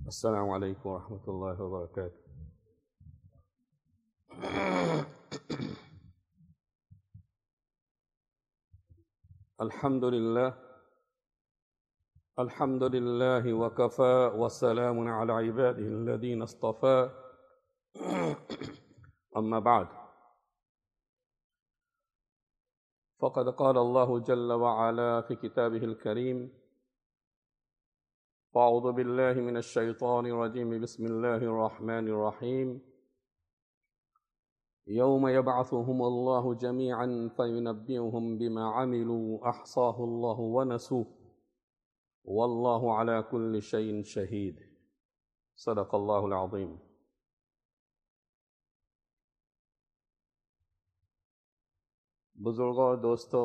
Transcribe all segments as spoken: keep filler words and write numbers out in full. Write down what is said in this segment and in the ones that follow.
السلام علیکم ورحمۃ اللہ وبرکاتہ۔ الحمد للہ الحمد للہ وکفى وسلام علی عباده الذین اصطفى، اما بعد فقد قال اللہ جل وعلا فی کتابہ الکریم: فاعوذ باللہ من الشیطان الرجیم، بسم اللہ الرحمن الرحیم۔ یوم یبعثهم اللہ جمیعا فینبئهم بما عملوا احصاہ اللہ ونسوہ واللہ علی کل شیء شہید۔ صدق اللہ العظیم۔ بزرگوں اور دوستو،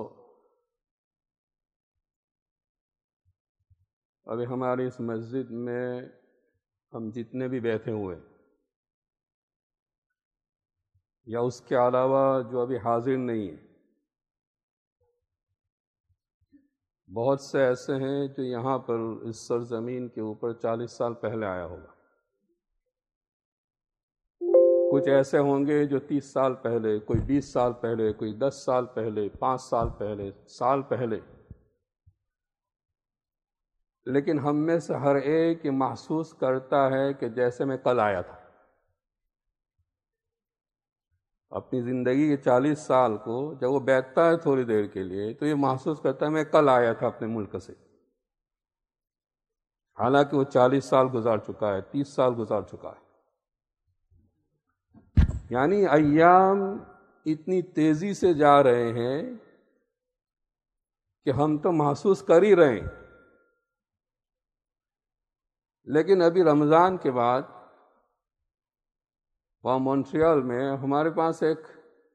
ابھی ہماری اس مسجد میں ہم جتنے بھی بیٹھے ہوئے یا اس کے علاوہ جو ابھی حاضر نہیں ہیں، بہت سے ایسے ہیں جو یہاں پر اس سرزمین کے اوپر چالیس سال پہلے آیا ہوگا، کچھ ایسے ہوں گے جو تیس سال پہلے، کوئی بیس سال پہلے، کوئی دس سال پہلے، پانچ سال پہلے، سال پہلے، لیکن ہم میں سے ہر ایک یہ محسوس کرتا ہے کہ جیسے میں کل آیا تھا۔ اپنی زندگی کے چالیس سال کو جب وہ بیٹھتا ہے تھوڑی دیر کے لیے تو یہ محسوس کرتا ہے میں کل آیا تھا اپنے ملک سے، حالانکہ وہ چالیس سال گزار چکا ہے، تیس سال گزار چکا ہے۔ یعنی ایام اتنی تیزی سے جا رہے ہیں کہ ہم تو محسوس کر ہی رہے ہیں، لیکن ابھی رمضان کے بعد وہاں مونٹریال میں ہمارے پاس ایک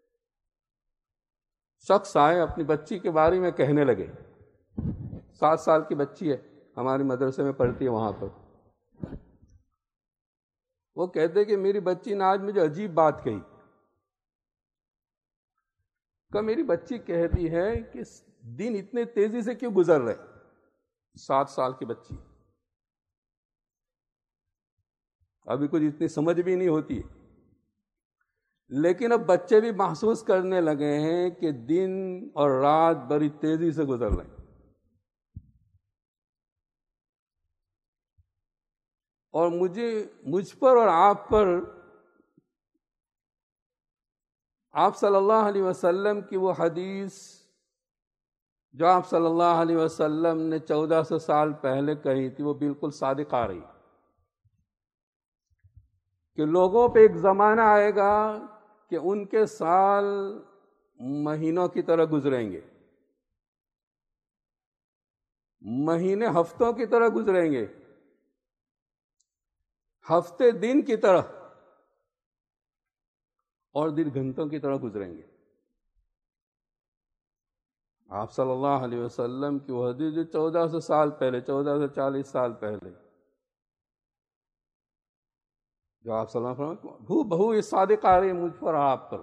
شخص آئے، اپنی بچی کے بارے میں کہنے لگے۔ سات سال کی بچی ہے، ہمارے مدرسے میں پڑھتی ہے وہاں پر۔ وہ کہتے کہ میری بچی نے آج مجھے عجیب بات کہی کہ میری بچی کہتی ہے کہ دن اتنے تیزی سے کیوں گزر رہے؟ سات سال کی بچی، ابھی کچھ اتنی سمجھ بھی نہیں ہوتی، لیکن اب بچے بھی محسوس کرنے لگے ہیں کہ دن اور رات بڑی تیزی سے گزر رہے ہیں۔ اور مجھے مجھ پر اور آپ پر آپ صلی اللہ علیہ وسلم کی وہ حدیث جو آپ صلی اللہ علیہ وسلم نے چودہ سو سال پہلے کہی تھی، وہ بالکل صادق آ رہی کہ لوگوں پہ ایک زمانہ آئے گا کہ ان کے سال مہینوں کی طرح گزریں گے، مہینے ہفتوں کی طرح گزریں گے، ہفتے دن کی طرح، اور دن گھنٹوں کی طرح گزریں گے۔ آپ صلی اللہ علیہ وسلم کی وہ حدیث جو چودہ سو سال پہلے، چودہ سو چالیس سال پہلے جو آپ صلی اللہ علیہ وسلم بہو بہو یہ صادق آ رہی ہے مجھ پر اور آپ پر۔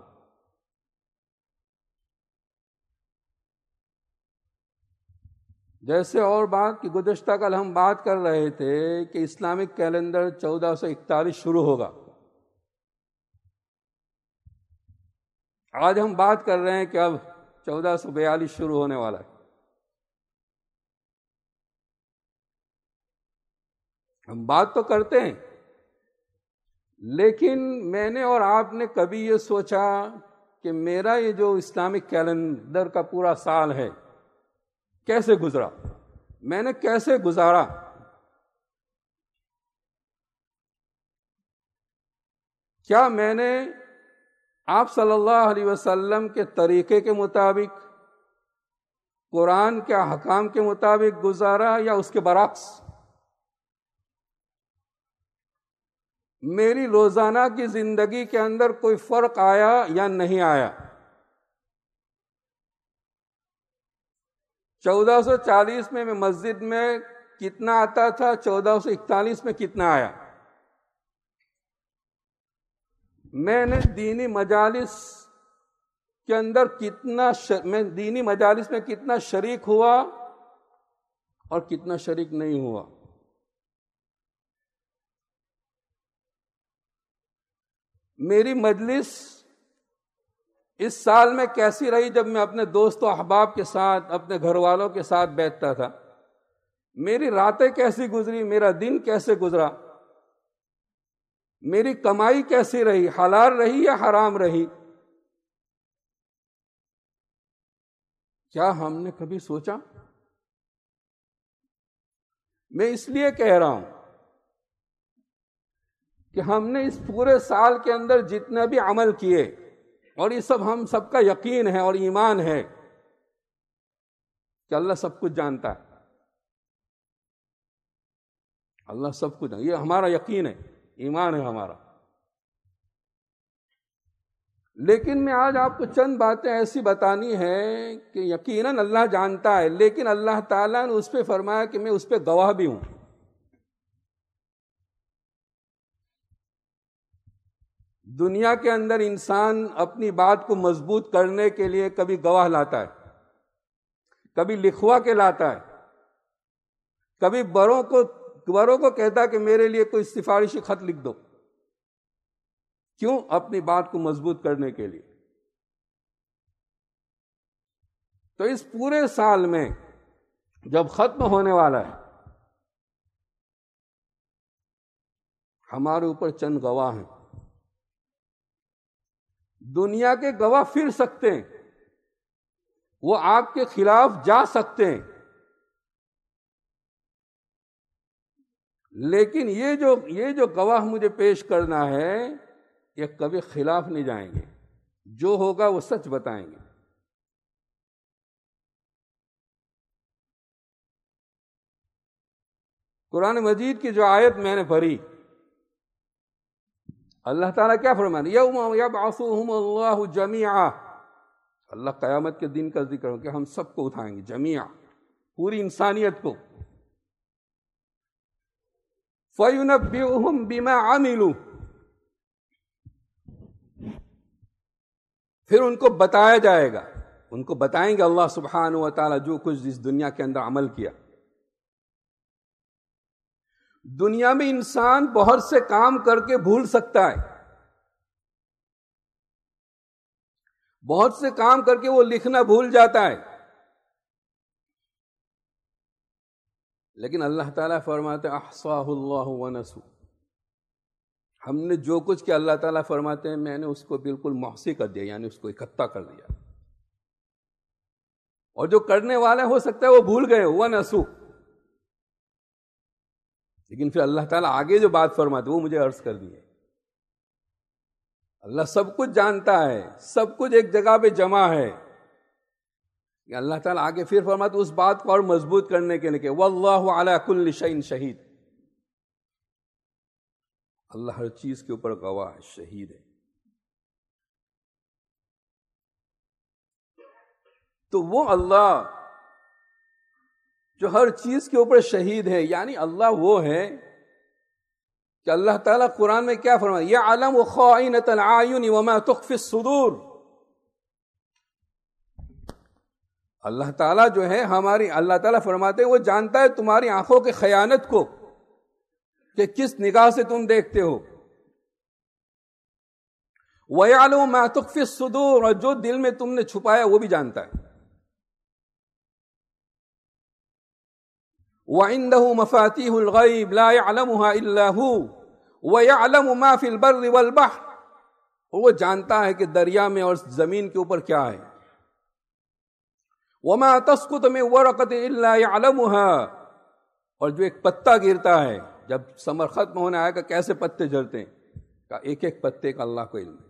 جیسے اور بات کہ گزشتہ کل ہم بات کر رہے تھے کہ اسلامک کیلنڈر چودہ سو اکتالیس شروع ہوگا، آج ہم بات کر رہے ہیں کہ اب چودہ سو بیالیس شروع ہونے والا ہے۔ ہم بات تو کرتے ہیں، لیکن میں نے اور آپ نے کبھی یہ سوچا کہ میرا یہ جو اسلامک کیلنڈر کا پورا سال ہے کیسے گزرا، میں نے کیسے گزارا؟ کیا میں نے آپ صلی اللہ علیہ وسلم کے طریقے کے مطابق، قرآن کے احکام کے مطابق گزارا یا اس کے برعکس؟ میری روزانہ کی زندگی کے اندر کوئی فرق آیا یا نہیں آیا؟ چودہ سو چالیس میں میں مسجد میں کتنا آتا تھا، چودہ سو اکتالیس میں کتنا آیا؟ میں نے دینی مجالس کے اندر کتنا ش... میں دینی مجالس میں کتنا شریک ہوا اور کتنا شریک نہیں ہوا؟ میری مجلس اس سال میں کیسی رہی جب میں اپنے دوست و احباب کے ساتھ اپنے گھر والوں کے ساتھ بیٹھتا تھا، میری راتیں کیسی گزری، میرا دن کیسے گزرا، میری کمائی کیسی رہی، حلال رہی یا حرام رہی، کیا ہم نے کبھی سوچا؟ میں اس لیے کہہ رہا ہوں کہ ہم نے اس پورے سال کے اندر جتنے بھی عمل کیے، اور یہ سب ہم سب کا یقین ہے اور ایمان ہے کہ اللہ سب کچھ جانتا ہے، اللہ سب کچھ جانتا ہے، یہ ہمارا یقین ہے، ایمان ہے ہمارا۔ لیکن میں آج آپ کو چند باتیں ایسی بتانی ہے کہ یقیناً اللہ جانتا ہے، لیکن اللہ تعالیٰ نے اس پہ فرمایا کہ میں اس پہ گواہ بھی ہوں۔ دنیا کے اندر انسان اپنی بات کو مضبوط کرنے کے لیے کبھی گواہ لاتا ہے، کبھی لکھوا کے لاتا ہے، کبھی بڑوں کو بڑوں کو کہتا ہے کہ میرے لیے کوئی سفارشی خط لکھ دو۔ کیوں؟ اپنی بات کو مضبوط کرنے کے لیے۔ تو اس پورے سال میں جب ختم ہونے والا ہے، ہمارے اوپر چند گواہ ہیں۔ دنیا کے گواہ پھر سکتے ہیں، وہ آپ کے خلاف جا سکتے ہیں، لیکن یہ جو یہ جو گواہ مجھے پیش کرنا ہے یہ کبھی خلاف نہیں جائیں گے، جو ہوگا وہ سچ بتائیں گے۔ قرآن مجید کی جو آیت میں نے پڑھی، اللہ تعالیٰ کیا فرمایا؟ یوم یبعثہم اللہ جمیعا، اللہ قیامت کے دن کا ذکر ہو کہ ہم سب کو اٹھائیں گے، جمیعا، پوری انسانیت کو۔ فَيُنَبِّئُهُم بِمَا عَمِلُوا، پھر ان کو بتایا جائے گا، ان کو بتائیں گے اللہ سبحانہ و تعالیٰ جو کچھ اس دنیا کے اندر عمل کیا۔ دنیا میں انسان بہت سے کام کر کے بھول سکتا ہے، بہت سے کام کر کے وہ لکھنا بھول جاتا ہے، لیکن اللہ تعالیٰ فرماتے احصاہ اللہ ونسوا، ہم نے جو کچھ کیا، اللہ تعالیٰ فرماتے ہیں میں نے اس کو بالکل محصی کر دیا، یعنی اس کو اکٹھا کر دیا، اور جو کرنے والے ہو سکتا ہے وہ بھول گئے، ونسوا، لیکن پھر اللہ تعالیٰ آگے جو بات فرماتے وہ مجھے عرض کر دی ہے۔ اللہ سب کچھ جانتا ہے، سب کچھ ایک جگہ پہ جمع ہے، کہ اللہ تعالیٰ آگے پھر فرماتے اس بات کو اور مضبوط کرنے کے لیے کہ واللہ علی کل شیء شہید، اللہ ہر چیز کے اوپر گواہ ہے، شہید ہے۔ تو وہ اللہ جو ہر چیز کے اوپر شہید ہے، یعنی اللہ وہ ہے کہ اللہ تعالیٰ قرآن میں کیا فرمایا؟ یعلم خائنۃ الاعین وما تخفی الصدور، اللہ تعالیٰ جو ہے ہماری اللہ تعالیٰ فرماتے ہیں وہ جانتا ہے تمہاری آنکھوں کے خیانت کو، کہ کس نگاہ سے تم دیکھتے ہو، وَيَعْلَمُ مَا تُخْفِي الصُّدُورُ، اور جو دل میں تم نے چھپایا وہ بھی جانتا ہے۔ وَعِندَهُ مَفَاتِيحُ الْغَيْبِ لَا يَعْلَمُهَا إِلَّا هُوَ وَيَعْلَمُ مَا فِي الْبَرِّ وَالْبَحْرِ، اور وہ جانتا ہے کہ دریا میں اور زمین کے اوپر کیا ہے۔ وَمَا تَسْقُطُ مِن وَرَقَةٍ إِلَّا يَعْلَمُهَا، اور جو ایک پتا گرتا ہے، جب سمر ختم ہونے آئے گا کیسے پتے جھڑتے ہیں، کہ ایک ایک پتے کا اللہ کو علم ہے۔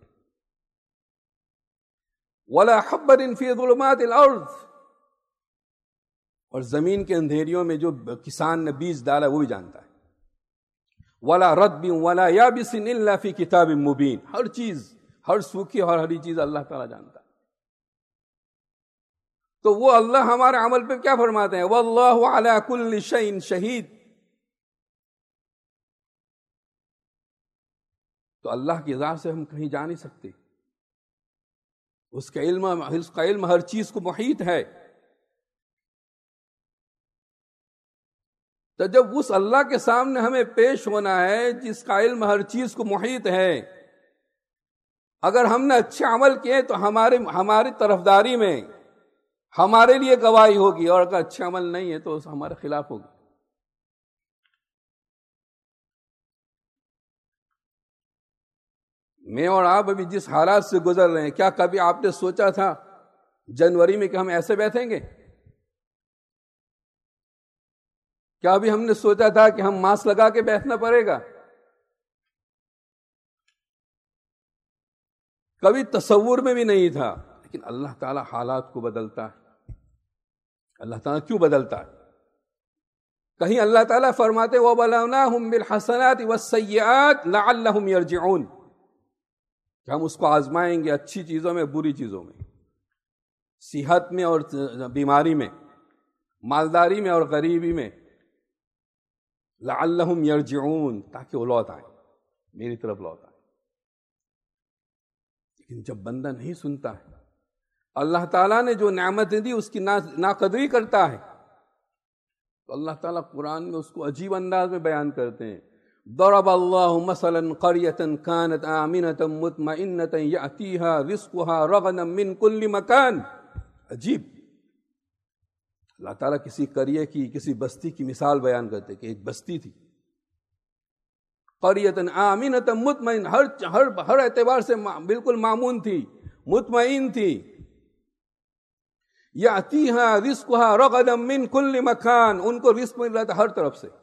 وَلَا حَبَّةٍ فِي ظُلُمَاتِ الْأَرْضِ، اور زمین کے اندھیریوں میں جو کسان نے بیج ڈالا وہ بھی جانتا ہے۔ وَلَا رَطْبٍ وَلَا يَابِسٍ إِلَّا فِي كِتَابٍ مُبِينٍ، ہر چیز، ہر سوکھی اور ہری چیز اللہ تعالیٰ جانتا ہے۔ تو وہ اللہ ہمارے عمل پہ کیا فرماتے ہیں؟ وَاللَّهُ عَلَى كُلِّ شَيْءٍ شَهِيدٌ، تو اللہ کی ذات سے ہم کہیں جا نہیں سکتے، اس کا علم اس کا علم ہر چیز کو محیط ہے۔ تو جب اس اللہ کے سامنے ہمیں پیش ہونا ہے جس کا علم ہر چیز کو محیط ہے، اگر ہم نے اچھے عمل کیے تو ہمارے ہماری طرفداری میں ہمارے لیے گواہی ہوگی، اور اگر اچھے عمل نہیں ہے تو ہمارے خلاف ہوگی۔ میں اور آپ ابھی جس حالات سے گزر رہے ہیں، کیا کبھی آپ نے سوچا تھا جنوری میں کہ ہم ایسے بیٹھیں گے؟ کیا ابھی ہم نے سوچا تھا کہ ہم ماسک لگا کے بیٹھنا پڑے گا؟ کبھی تصور میں بھی نہیں تھا۔ لیکن اللہ تعالیٰ حالات کو بدلتا ہے۔ اللہ تعالیٰ کیوں بدلتا ہے؟ کہیں اللہ تعالیٰ فرماتے وَبَلَوْنَاهُمْ بِالْحَسَنَاتِ وَالسَّيِّئَاتِ لَعَلَّهُمْ يَرْجِعُونَ، کہ ہم اس کو آزمائیں گے اچھی چیزوں میں، بری چیزوں میں، صحت میں اور بیماری میں، مالداری میں اور غریبی میں، لَعَلَّهُمْ يَرْجِعُونَ، تاکہ وہ لوٹ آئیں، میری طرف لوٹ آئیں۔ لیکن جب بندہ نہیں سنتا ہے، اللہ تعالیٰ نے جو نعمتیں دی اس کی ناقدری کرتا ہے، تو اللہ تعالیٰ قرآن میں اس کو عجیب انداز میں بیان کرتے ہیں۔ ضرب اللہ مثلا قریۃ کانت آمنۃ مطمئنۃ یأتیہا رزقها رغدا من کل مکان۔ عجیب، اللہ تعالیٰ کسی قریے کی، کسی بستی کی مثال بیان کرتے کہ ایک بستی تھی، قریۃ آمنۃ مطمئن، ہر ہر ہر اعتبار سے بالکل مامون تھی، مطمئن تھی، یأتیہا رزقها رغدا من کل مکان، ان کو رزق مل رہا تھا ہر طرف سے،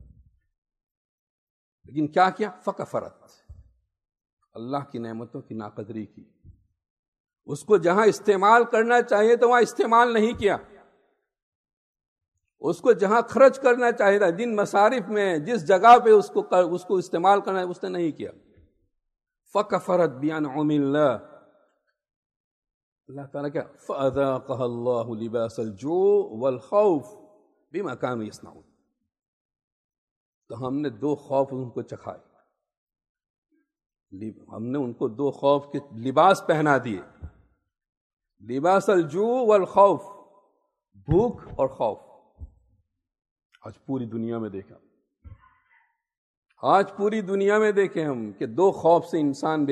لیکن کیا کیا؟ فکفرت، اللہ کی نعمتوں کی ناقدری کی، اس کو جہاں استعمال کرنا چاہیے تو وہاں استعمال نہیں کیا، اس کو جہاں خرچ کرنا چاہیے تھا، جن مصارف میں، جس جگہ پہ اس کو اس کو استعمال کرنا ہے، اس نے نہیں کیا۔ فکفرت بانعم اللہ، اللہ تعالیٰ کیا؟ فَأَذَاقَهَا اللَّهُ لِبَاسَ الْجُوعِ وَالْخَوْفِ بِمَا كَانُوا يَصْنَعُونَ، تو ہم نے دو خوف ان کو چکھائے، ہم نے ان کو دو خوف کے لباس پہنا دیے، لباس الجوع والخوف، بھوک اور خوف۔ آج پوری دنیا میں دیکھا، آج پوری دنیا میں دیکھیں ہم کہ دو خوف سے انسان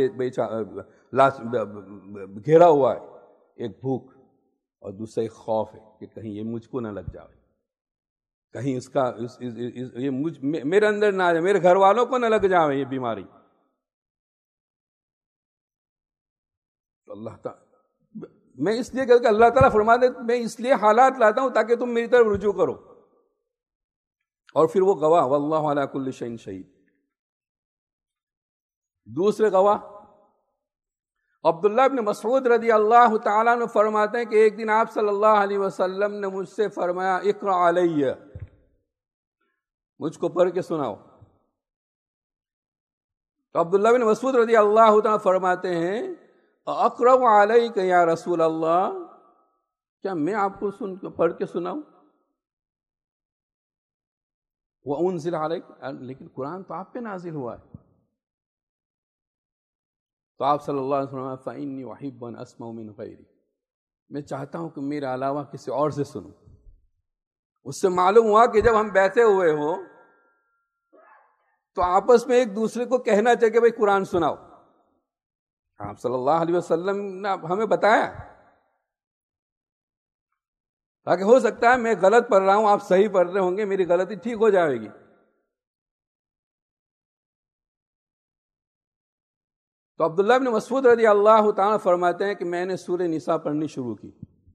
گھیرا ہوا ہے، ایک بھوک اور دوسرا ایک خوف ہے کہ کہیں یہ مجھ کو نہ لگ جائے، کہیں اس کا اس, اس, اس, یہ مجھ میرے اندر نہ آ جائے، میرے گھر والوں کو نہ لگ جائے یہ بیماری۔ تو اللہ تعالیٰ، میں اس لیے کہ اللہ تعالیٰ فرماتے میں اس لیے حالات لاتا ہوں تاکہ تم میری طرف رجوع کرو، اور پھر وہ گواہ واللہ علی کل شیء شہید۔ دوسرے گواہ عبداللہ ابن مسعود رضی اللہ تعالیٰ عنہ فرماتے ہیں کہ ایک دن آپ صلی اللہ علیہ وسلم نے مجھ سے فرمایا اقرأ علیہ، مجھ کو پڑھ کے سناؤ۔ تو عبداللہ بن مسعود رضی اللہ تعالیٰ فرماتے ہیں اقرأ علیک یا رسول اللہ، کیا میں آپ کو سن پڑھ کے سناؤں؟ وَأُنزِلَ عَلَيْكَ، لیکن قرآن تو آپ پہ نازل ہوا ہے۔ تو آپ صلی اللہ علیہ وسلم فَإِنِّي أُحِبُّ أَنْ أَسْمَعَ مِنْ غَيْرِي، میں چاہتا ہوں کہ میرے علاوہ کسی اور سے سنوں۔ اس سے معلوم ہوا کہ جب ہم بیٹھے ہوئے ہو تو آپس میں ایک دوسرے کو کہنا چاہیے کہ بھائی قرآن سناؤ۔ آپ صلی اللہ علیہ وسلم نے ہمیں بتایا تاکہ ہو سکتا ہے میں غلط پڑھ رہا ہوں، آپ صحیح پڑھ رہے ہوں گے، میری غلطی ٹھیک ہو جائے گی۔ تو عبداللہ بن مسعود رضی اللہ تعالیٰ فرماتے ہیں کہ میں نے سورہ نساء پڑھنی شروع کی،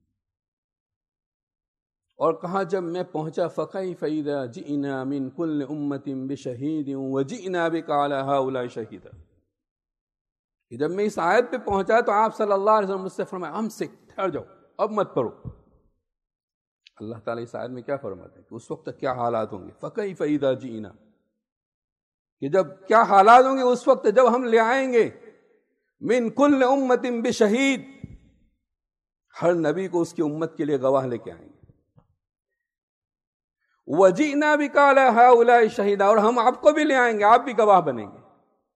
اور کہا جب میں پہنچا فَكَيْفَ إِذَا جِئْنَا مِنْ كُلِّ أُمَّةٍ بِشَهِيدٍ وَجِئْنَا بِكَ عَلَى هَؤُلَاءِ شَهِيدًا، کہ جب میں اس آیت پہ پہنچا تو آپ صلی اللہ علیہ وسلم مجھ سے فرمایا امسک، ٹھہر جاؤ، اب مت پڑھو۔ اللہ تعالیٰ اس آیت میں کیا فرماتے ہیں کہ اس وقت کیا حالات ہوں گے؟ فَكَيْفَ إِذَا جِئْنَا، کہ جب کیا حالات ہوں گے اس وقت جب ہم لے آئیں گے من کل امت بشہید، ہر نبی کو اس کی امت کے لیے گواہ لے کے آئیں گے، وجئنا بک علی ہؤلاء شہیدا، اور ہم آپ کو بھی لے آئیں گے، آپ بھی گواہ بنیں گے۔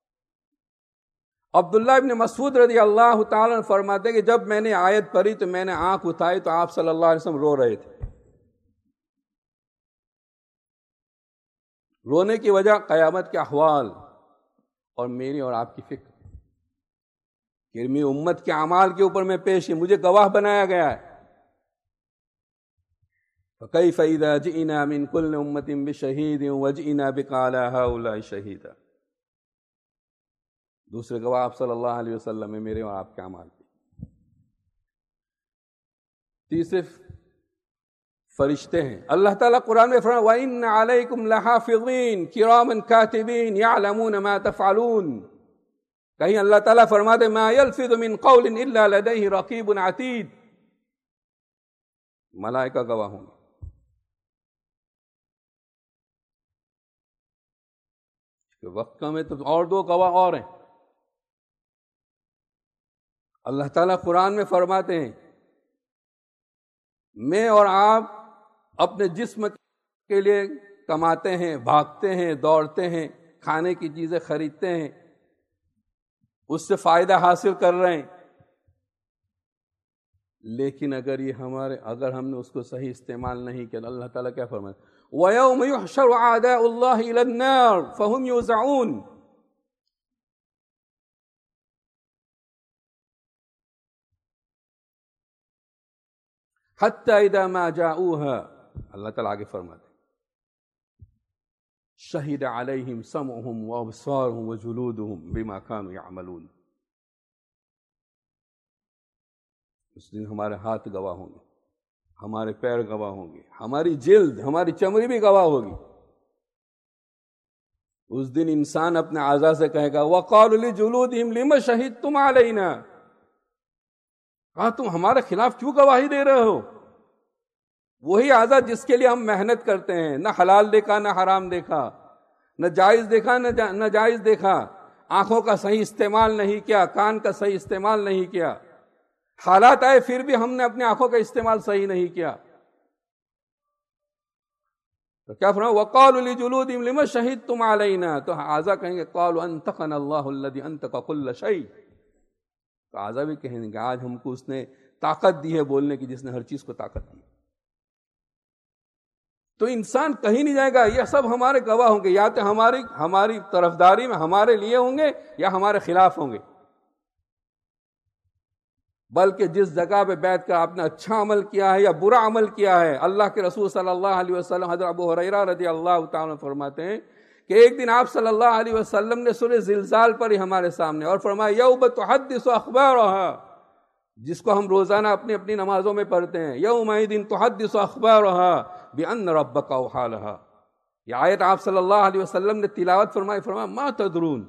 عبداللہ ابن مسعود رضی اللہ تعالیٰ عنہ فرماتے ہیں کہ جب میں نے آیت پڑھی تو میں نے آنکھ اٹھائی تو آپ صلی اللہ علیہ وسلم رو رہے تھے۔ رونے کی وجہ قیامت کے احوال اور میری اور آپ کی فکر۔ کہ میری امت کے اعمال کے اوپر میں پیش ہے، مجھے گواہ بنایا گیا ہے۔ فَكَيْفَ إِذَا جِئْنَا مِنْ كُلِّ أُمَّةٍ بِشَهِيدٍ وَجِئْنَا بِكَ عَلَى هَؤُلَاءِ شَهِيدًا۔ دوسرے گواہ آپ صلی اللہ علیہ وسلم میں میرے اور آپ کے اعمال پہ۔ تیسرے فرشتے ہیں۔ اللہ تعالیٰ قرآن میں فرمایا وَإِنَّ عَلَيْكُمْ لَحَافِظِينَ كِرَامًا كَاتِبِينَ يَعْلَمُونَ مَا تَفْعَلُونَ۔ کہیں اللہ تعالیٰ فرماتے مَا يَلْفِظُ مِنْ قَوْلٍ إِلَّا لَدَيْهِ رَقِيبٌ عَتِيدٌ، ملائکہ گواہ ہوں گے۔ وقت میں تو اور دو گواہ اور ہیں۔ اللہ تعالیٰ قرآن میں فرماتے ہیں میں اور آپ اپنے جسم کے لیے کماتے ہیں، بھاگتے ہیں، دوڑتے ہیں، کھانے کی چیزیں خریدتے ہیں، اس سے فائدہ حاصل کر رہے ہیں، لیکن اگر یہ ہمارے اگر ہم نے اس کو صحیح استعمال نہیں کیا، اللہ تعالیٰ کیا فرماتا ہے وَيَوْمَ يُحْشَرُ أَعْدَاءُ اللَّهِ إِلَى النَّارِ فَهُمْ يُوزَعُونَ۔ حَتَّى إِذَا مَا جَاءُوهَا، اللہ تعالیٰ آگے فرماتے ہیں شَهِدَ عَلَيْهِمْ سَمْعُهُمْ وَأَبْصَارُهُمْ وَجُلُودُهُمْ بِمَا كَانُوا يَعْمَلُونَ۔ اس دن ہمارے ہاتھ گواہ ہوں گے، ہمارے پیر گواہ ہوں گے، ہماری جلد، ہماری چمڑی بھی گواہ ہوگی۔ اس دن انسان اپنے اعضاء سے کہے گا وَقَالُوا لِجُلُودِهِمْ لِمَ شَهِدتُّمْ عَلَيْنَا، کہا تم ہمارے خلاف کیوں گواہی دے رہے ہو؟ وہی اعضاء جس کے لیے ہم محنت کرتے ہیں، نہ حلال دیکھا نہ حرام دیکھا، نہ جائز دیکھا نہ ناجائز دیکھا، آنکھوں کا صحیح استعمال نہیں کیا، کان کا صحیح استعمال نہیں کیا، حالات آئے پھر بھی ہم نے اپنے آنکھوں کا استعمال صحیح نہیں کیا۔ تو کیا فرمایا وَقَالُوا لِجُلُودِهِمْ لِمَ شَهِدتُّمْ عَلَيْنَا، تو اعضاء کہیں گے قَالُوا أَنطَقَنَا اللَّهُ الَّذِي أَنطَقَ كُلَّ شَيْءٍ، تو اعضاء بھی کہیں گے آج ہم کو اس نے طاقت دی ہے بولنے کی جس نے ہر چیز کو طاقت دی۔ تو انسان کہیں نہیں جائے گا، یہ سب ہمارے گواہ ہوں گے، یا تو ہماری ہماری طرفداری میں ہمارے لیے ہوں گے یا ہمارے خلاف ہوں گے۔ بلکہ جس جگہ پہ بیٹھ کر آپ نے اچھا عمل کیا ہے یا برا عمل کیا ہے، اللہ کے رسول صلی اللہ علیہ وسلم حضرت ابو ہریرہ رضی اللہ تعالیٰ فرماتے ہیں کہ ایک دن آپ صلی اللہ علیہ وسلم نے سورہ زلزال پڑھی ہمارے سامنے اور فرمایا یوم تحدث اخبارها، جس کو ہم روزانہ اپنی اپنی نمازوں میں پڑھتے ہیں، یومئذ تحدث اخبارها بان ربک اوحی لها۔ یہ آیت آپ صلی اللہ علیہ وسلم نے تلاوت فرمائی، فرمایا ما تدرون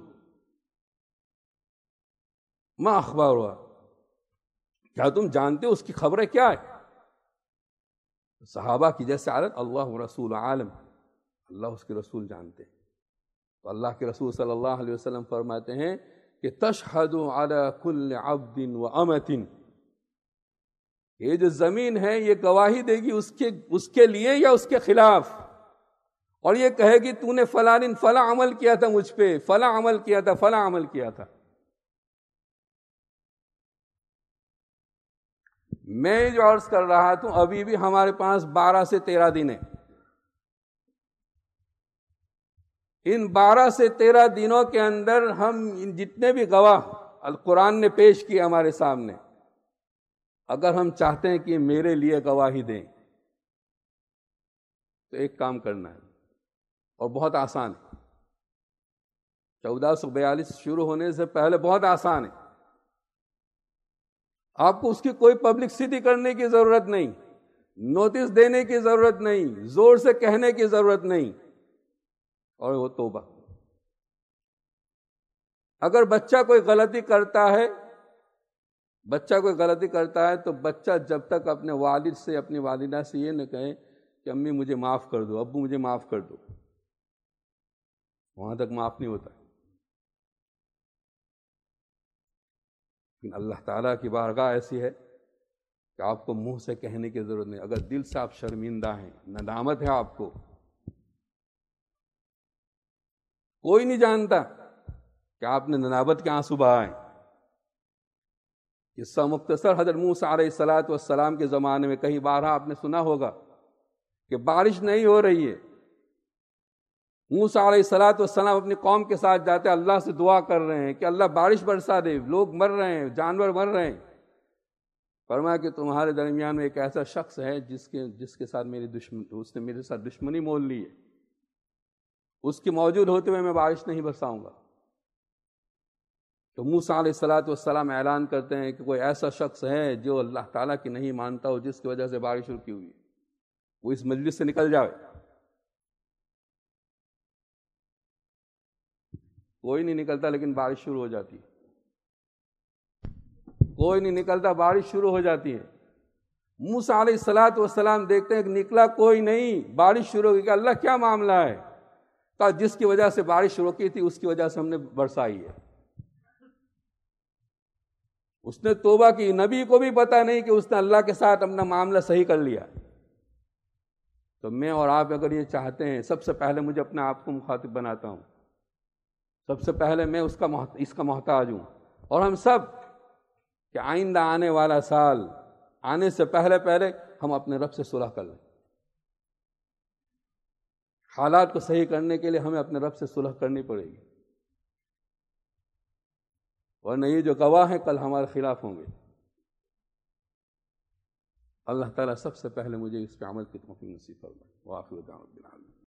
ما اخبارها، کیا تم جانتے ہو اس کی خبریں کیا ہے؟ صحابہ کی جیسے عادت اللہ رسول عالم، اللہ اس کے رسول جانتے ہیں۔ تو اللہ کے رسول صلی اللہ علیہ وسلم فرماتے ہیں کہ تشہد علی کل عبد و امۃ، یہ جو زمین ہے یہ گواہی دے گی اس کے اس کے لیے یا اس کے خلاف، اور یہ کہے گی تو نے فلاں دن فلاں عمل کیا تھا مجھ پہ، فلاں عمل کیا تھا، فلاں عمل کیا تھا۔ میں جو عرض کر رہا تھا ابھی بھی ہمارے پاس بارہ سے تیرہ دن ہیں، ان بارہ سے تیرہ دنوں کے اندر ہم جتنے بھی گواہ القرآن نے پیش کیے ہمارے سامنے، اگر ہم چاہتے ہیں کہ میرے لیے گواہی دیں تو ایک کام کرنا ہے اور بہت آسان ہے، چودہ سو بیالیس شروع ہونے سے پہلے بہت آسان ہے، آپ کو اس کی کوئی پبلکسٹی کرنے کی ضرورت نہیں، نوٹس دینے کی ضرورت نہیں، زور سے کہنے کی ضرورت نہیں، اور وہ توبہ۔ اگر بچہ کوئی غلطی کرتا ہے بچہ کوئی غلطی کرتا ہے تو بچہ جب تک اپنے والد سے اپنی والدہ سے یہ نہ کہے کہ امی مجھے معاف کر دو، ابو مجھے معاف کر دو، وہاں تک معاف نہیں ہوتا۔ لیکن اللہ تعالیٰ کی بارگاہ ایسی ہے کہ آپ کو منہ سے کہنے کی ضرورت نہیں، اگر دل سے آپ شرمندہ ہیں، ندامت ہے آپ کو، کوئی نہیں جانتا کہ آپ نے ندامت کے آنسو بہائے۔ قصہ مختصر حضرت موسیٰ علیہ الصلوۃ والسلام کے زمانے میں کہیں بارہ آپ نے سنا ہوگا کہ بارش نہیں ہو رہی ہے، موسیٰ علیہ الصلوۃ والسلام اپنی قوم کے ساتھ جاتے اللہ سے دعا کر رہے ہیں کہ اللہ بارش برسا دے، لوگ مر رہے ہیں، جانور مر رہے ہیں۔ فرمایا کہ تمہارے درمیان میں ایک ایسا شخص ہے جس کے جس کے ساتھ میری دشمن اس نے میرے ساتھ دشمنی مول لی ہے، اس کے موجود ہوتے ہوئے میں بارش نہیں برساؤں گا۔ تو موسیٰ علیہ الصلوۃ والسلام اعلان کرتے ہیں کہ کوئی ایسا شخص ہے جو اللہ تعالیٰ کی نہیں مانتا ہو، جس کی وجہ سے بارش رکی ہوئی ہے، وہ اس مجلس سے نکل جائے۔ کوئی نہیں نکلتا، لیکن بارش شروع ہو جاتی ہے۔ کوئی نہیں نکلتا، بارش شروع ہو جاتی ہے۔ موسیٰ علیہ الصلوۃ والسلام دیکھتے ہیں کہ نکلا کوئی نہیں، بارش شروع ہو گئی کہ اللہ کیا معاملہ ہے؟ کہا جس کی وجہ سے بارش رکی تھی اس کی وجہ سے ہم نے برسائی ہے۔ اس نے توبہ کی، نبی کو بھی پتہ نہیں کہ اس نے اللہ کے ساتھ اپنا معاملہ صحیح کر لیا۔ تو میں اور آپ اگر یہ چاہتے ہیں، سب سے پہلے مجھے اپنے آپ کو مخاطب بناتا ہوں، سب سے پہلے میں اس کا اس کا محتاج ہوں، اور ہم سب کہ آئندہ آنے والا سال آنے سے پہلے پہلے ہم اپنے رب سے صلح کر لیں۔ حالات کو صحیح کرنے کے لیے ہمیں اپنے رب سے صلح کرنی پڑے گی، ورنہ یہ جو گواہ ہیں کل ہمارے خلاف ہوں گے۔ اللہ تعالیٰ سب سے پہلے مجھے اس پہ عمل کی توفیق نصیب فرمائے۔ وآخر دعوانا